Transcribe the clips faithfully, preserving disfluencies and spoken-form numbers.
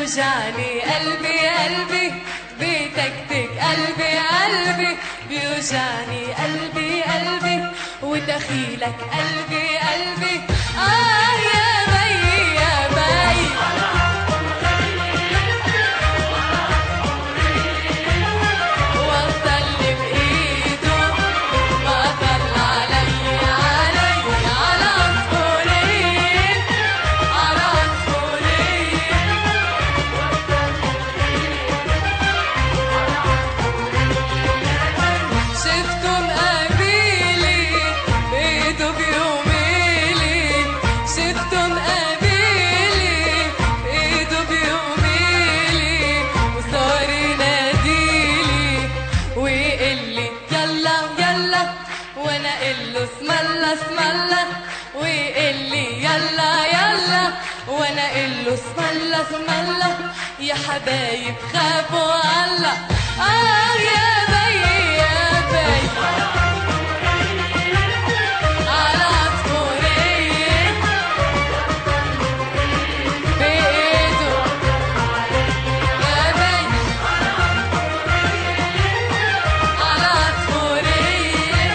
بيوجعني قلبي قلبي بتكتك قلبي قلبي بيوجعني قلبي قلبي ودخيلك قلبي قلبي آه يا بي يا بي وانا قله اسم الله اسم الله يا حبايب خافوا الله اه يا بي يا بي على عصفورية بإيده يا بي على عصفورية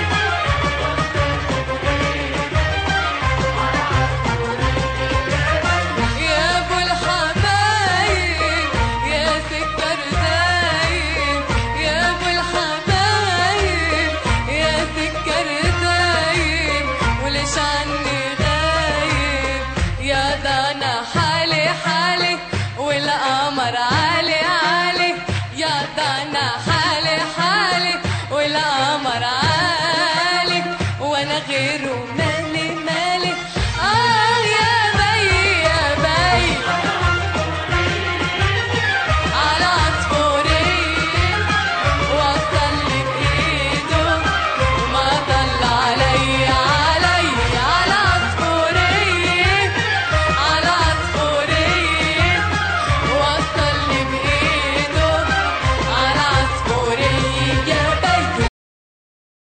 والقمر عالي عالي يا ضنا حالي حالي والقمر عالي وانا غيره